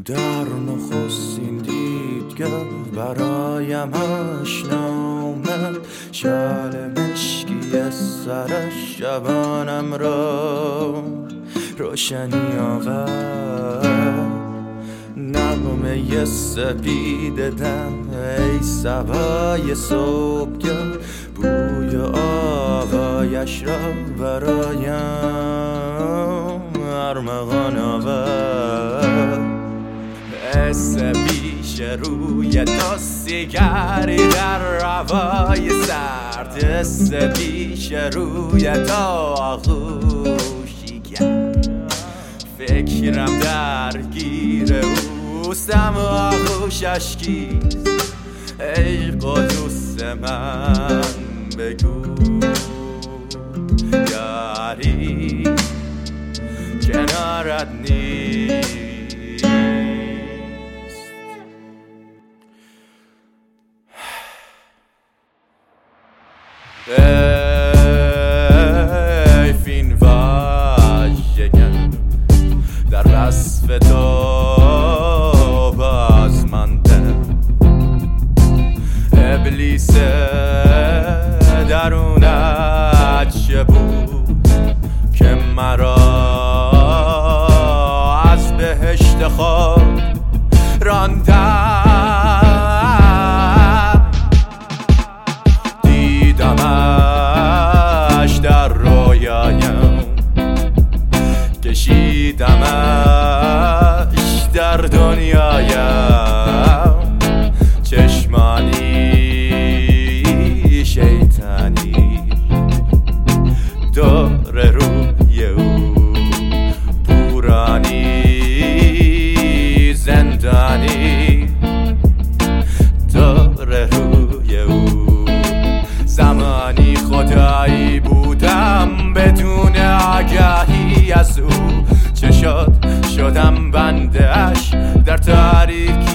در نخستین دیدگاه برایم آشنامد، شال مشکی سرش شبانم را روشنی آورد. نغمه سپید دم ای صبای صبحگاه، بوی آوایش را برایم ارمغان آورد. حس پیش روی تو سیگاری در روای سرد، حس پیش روی تو آغوشی کرد. فکرم درگیر اوستم و آغوشش کیست؟ ای قدوس من بگو یاری کنارت نیست. ای فین واژگان در وصف تو بازمانده، ابلیس درونت چه بود که مرا از بهشت خود راندم. دیدمش در رویایم، کشیدمش در دنیایم. چشمانی شیطانی دور روی او، پورانی زندانی دور روی او. زمانی خدایی بودم بدون آگاهی از او، چه شدم بنده اش در تاریکی